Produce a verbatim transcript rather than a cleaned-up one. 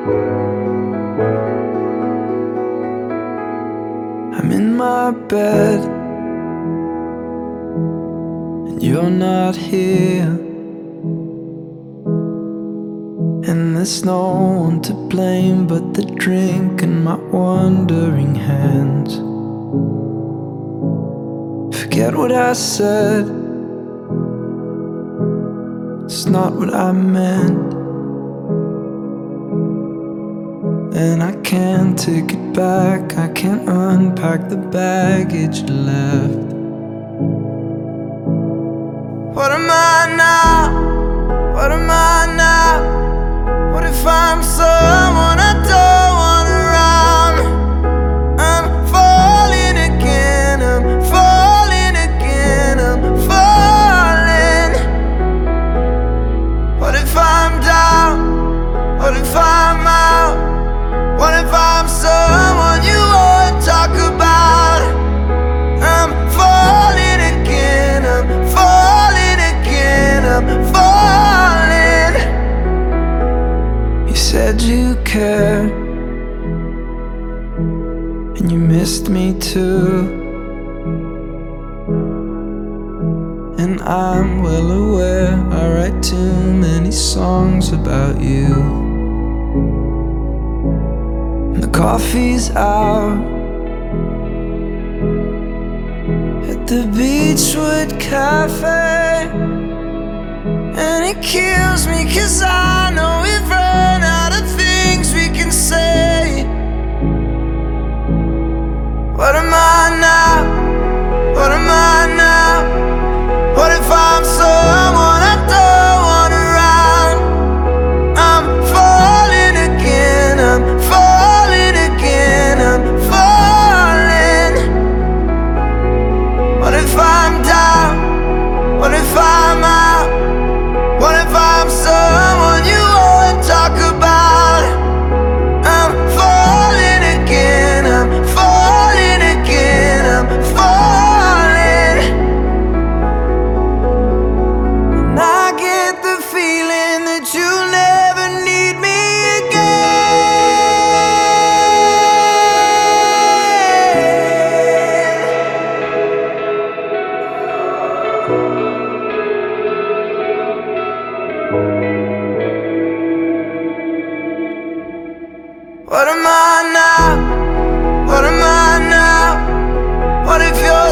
I'm in my bed and you're not here, and there's no one to blame but the drink and my wandering hands. Forget what I said, it's not what I meant, and I can't take it back. I can't unpack the baggage left. What am I now? What am I now? What if I'm someone I don't want around? I'm falling again, I'm falling again, I'm falling. What if I'm down? What if I'm out? What if I'm someone you won't talk about? I'm falling again, I'm falling again, I'm falling. You said you cared, and you missed me too, and I'm well aware I write too many songs about you. The coffee's out at the Beechwood Cafe, and it kills me 'cause I know we've run out of things we can say. What am I now? What am I now? What if I'm someone I don't want around? I'm falling again, I'm falling again, I'm falling. What if I'm down? What if I'm out? What if I'm someone you won't talk about? I'm falling again, I'm falling again, I'm falling. And I get the feeling that you'll never need me What am I now? What am I now? What if you're